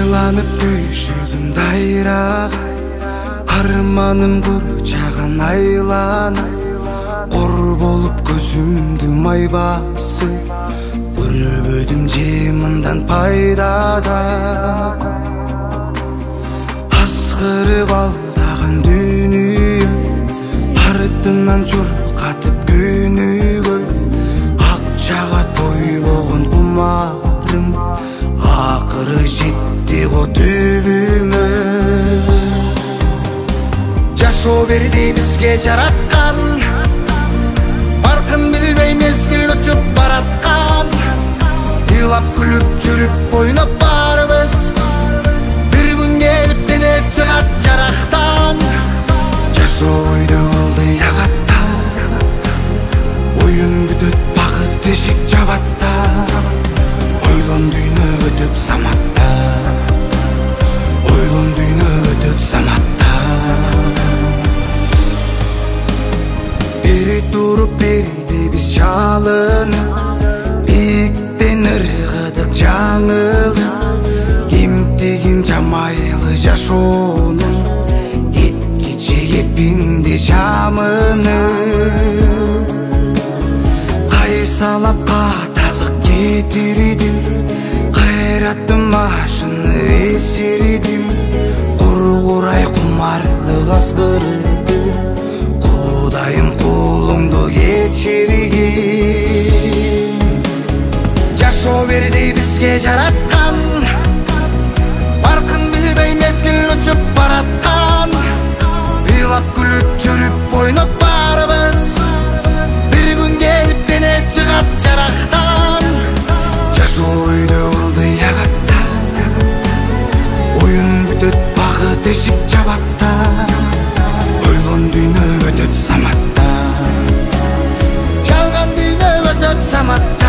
Айланып түйшігім дайрақ, арманым құрчаған айлана. Қор болып көзімді май басып, көрбөдім жеміндан пайдада. Асқырып алдаған дүние, артынан жұрқатып күнігө. Ақшаға той болған құмарым, ақыры жетті ғо түбіме. Жашоо берди бізге жаратқан, барқын білбей мезгіл өтіп баратқан. Илап күліп жүріп ойнап барбыз, бір күн келіп дене шығат жарақтан. Жашоо ойды болды ағатта, ойын бүтөт бақыт тешік жабатта. Ойлон дүйнө өтөт саматта, ойлон дүйнө өтөт саматта. Бери туруп берди биз чалынып, биіктен ыргыдык жаңылып. Кемтигин жамайлы жашоонун эткиче кепинде жамынып. Кайсалап каталык кетирдим, кайраттым машыны эсирдим. Кургурай кумарлык аскырды, Кудайым кулуңду кечиргин. Жашоо берди бизге жараткан, баркын билбей мезгил өчүп бараткан. Ыйлап күлүп жүрүп ойноп барбыз, бир күн келип дене чыгат жарактан. Жашоо өйдө кылды ягатта, оюн бүтөт багыт эшик жабатта. Ойлон дүйнө өтөт саматта, жалган дүйнө өтөт саматта.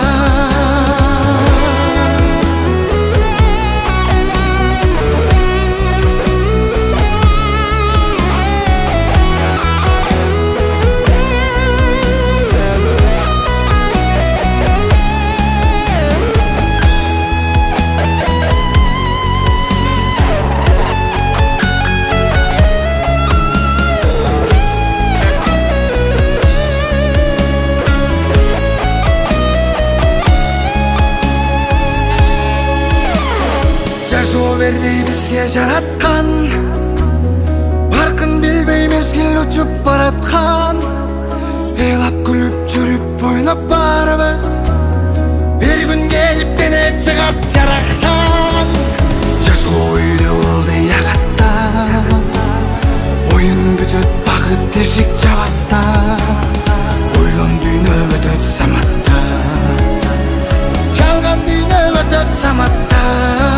Жашоо берди бизге жараткан, баркын билбей мезгил өчүп бараткан. Ыйлап күлүп жүрүп ойноп барбыз, бир күн келип дене чыгат жарактан. Жашоо өйдө болду ягатта, оюн бүтөт багыт эшик жабатта. Ойлон дүйнө өтөт саматта, жалган дүйнө өтөт саматта.